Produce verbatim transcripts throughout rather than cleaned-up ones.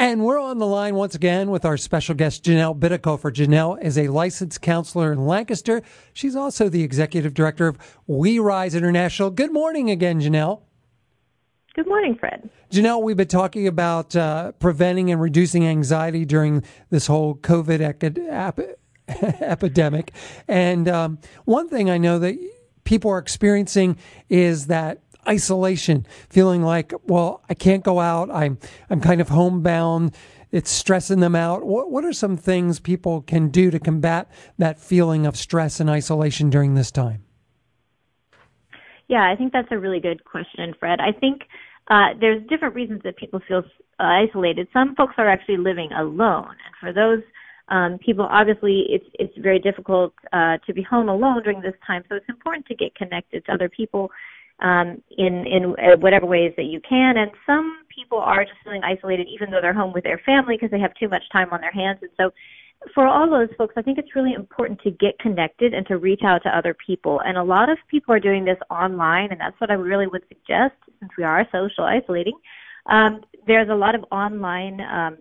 And we're on the line once again with our special guest, Janelle Bitacofer. Janelle is a licensed counselor in Lancaster. She's also the executive director of We Rise International. Good morning again, Janelle. Good morning, Fred. Janelle, we've been talking about uh, preventing and reducing anxiety during this whole COVID ec- epidemic. And um, one thing I know that people are experiencing is that isolation, feeling like, well, I can't go out. I'm I'm kind of homebound. It's stressing them out. What what are some things people can do to combat that feeling of stress and isolation during this time? Yeah, I think that's a really good question, Fred. I think uh, there's different reasons that people feel uh, isolated. Some folks are actually living alone, and for those um, people, obviously, it's it's very difficult uh, to be home alone during this time. So it's important to get connected to other people um, in in whatever ways that you can. And some people are just feeling isolated, even though they're home with their family, because they have too much time on their hands. And so for all those folks, I think it's really important to get connected and to reach out to other people. And a lot of people are doing this online, and that's what I really would suggest since we are social isolating. Um, there's a lot of online um,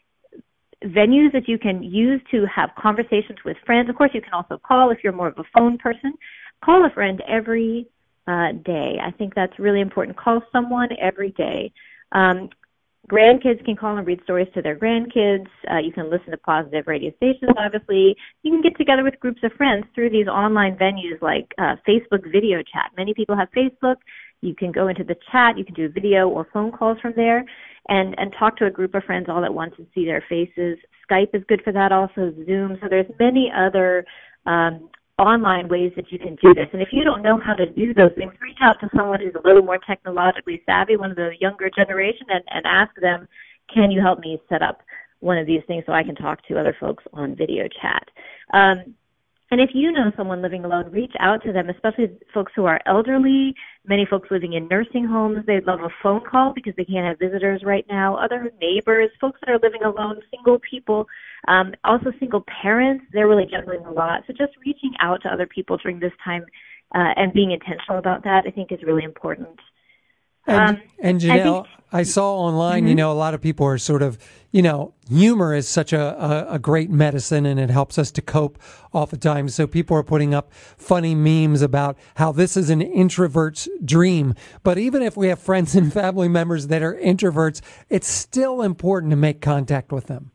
venues that you can use to have conversations with friends. Of course, you can also call if you're more of a phone person. Call a friend every uh, day. I think that's really important. Call someone every day. Um, Grandkids can call and read stories to their grandkids. Uh, you can listen to positive radio stations, obviously. You can get together with groups of friends through these online venues like uh, Facebook video chat. Many people have Facebook. You can go into the chat. You can do video or phone calls from there and, and talk to a group of friends all at once and see their faces. Skype is good for that, also Zoom. So there's many other um, online ways that you can do this. And if you don't know how to do those things, reach out to someone who's a little more technologically savvy, one of the younger generation, and, and ask them, can you help me set up one of these things so I can talk to other folks on video chat? Um, and if you know someone living alone, reach out to them, especially folks who are elderly, many folks living in nursing homes. They'd love a phone call because they can't have visitors right now. Other neighbors, folks that are living alone, single people, um, also single parents, they're really juggling a lot. So just reaching out to other people during this time uh, and being intentional about that, I think is really important. And, um, and Janelle, I, think, I saw online, mm-hmm. you know, a lot of people are sort of, you know, humor is such a, a, a great medicine and it helps us to cope oftentimes. So people are putting up funny memes about how this is an introvert's dream. But even if we have friends and family members that are introverts, it's still important to make contact with them.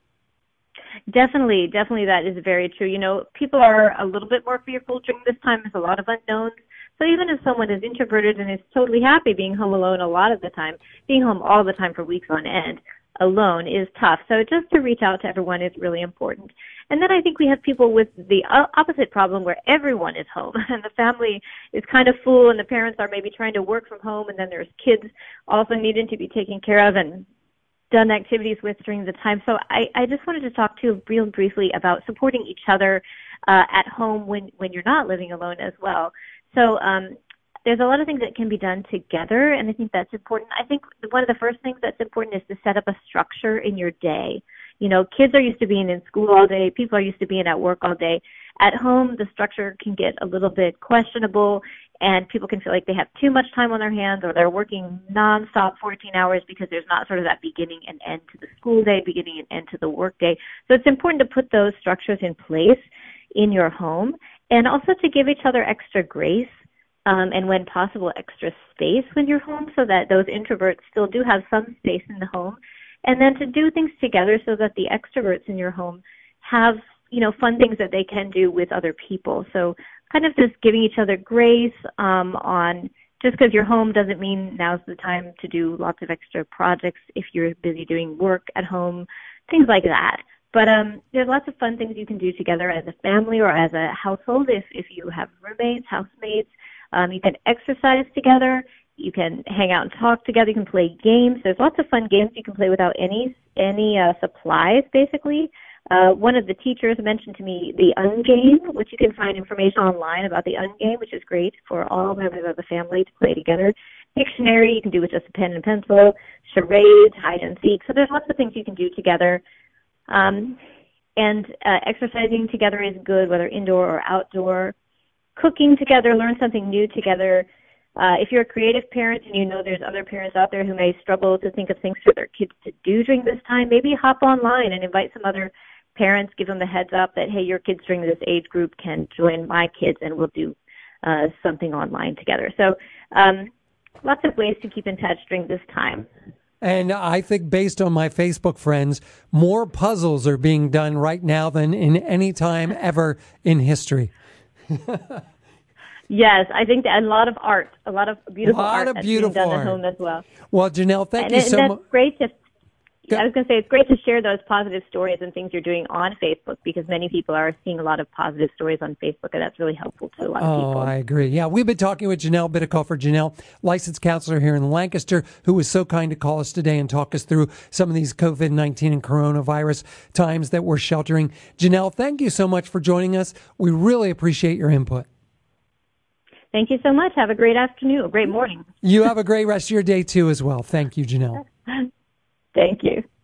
Definitely, definitely that is very true. You know, people are a little bit more fearful during this time. There's a lot of unknowns. So even if someone is introverted and is totally happy being home alone a lot of the time, being home all the time for weeks on end alone is tough. So just to reach out to everyone is really important. And then I think we have people with the opposite problem where everyone is home and the family is kind of full and the parents are maybe trying to work from home, and then there's kids also needing to be taken care of and done activities with during the time. So I, I just wanted to talk to you real briefly about supporting each other uh, at home when, when you're not living alone as well. So um, there's a lot of things that can be done together, and I think that's important. I think one of the first things that's important is to set up a structure in your day. You know, kids are used to being in school all day. People are used to being at work all day. At home, the structure can get a little bit questionable, and people can feel like they have too much time on their hands, or they're working nonstop fourteen hours because there's not sort of that beginning and end to the school day, beginning and end to the work day. So it's important to put those structures in place in your home, and also to give each other extra grace um, and, when possible, extra space when you're home, so that those introverts still do have some space in the home. And then to do things together so that the extroverts in your home have, you know, fun things that they can do with other people. So kind of just giving each other grace um, on just because you're home doesn't mean now's the time to do lots of extra projects if you're busy doing work at home, things like that. But um, there's lots of fun things you can do together as a family or as a household if, if you have roommates, housemates. Um, you can exercise together. You can hang out and talk together. You can play games. There's lots of fun games you can play without any any uh, supplies, basically. Uh, one of the teachers mentioned to me the Ungame, which you can find information online about the Ungame, which is great for all members of the family to play together. Dictionary, you can do with just a pen and pencil. Charades, hide and seek. So there's lots of things you can do together. Um, and uh, exercising together is good, whether indoor or outdoor. Cooking together, learn something new together. Uh, if you're a creative parent and you know there's other parents out there who may struggle to think of things for their kids to do during this time, maybe hop online and invite some other parents, give them the heads up that, hey, your kids during this age group can join my kids and we'll do uh, something online together. So um, lots of ways to keep in touch during this time. And I think based on my Facebook friends, more puzzles are being done right now than in any time ever in history. Yes, I think that a lot of art, a lot of beautiful a lot art of that's beautiful being done art. at home as well. Well, Janelle, thank and, you and so that's much. Great to, I was going to say, it's great to share those positive stories and things you're doing on Facebook because many people are seeing a lot of positive stories on Facebook, and that's really helpful to a lot of oh, people. I agree. Yeah, we've been talking with Janelle Bidikofer. Janelle, licensed counselor here in Lancaster, who was so kind to call us today and talk us through some of these COVID nineteen and coronavirus times that we're sheltering. Janelle, thank you so much for joining us. We really appreciate your input. Thank you so much. Have a great afternoon, a great morning. You have a great rest of your day, too, as well. Thank you, Janelle. Thank you.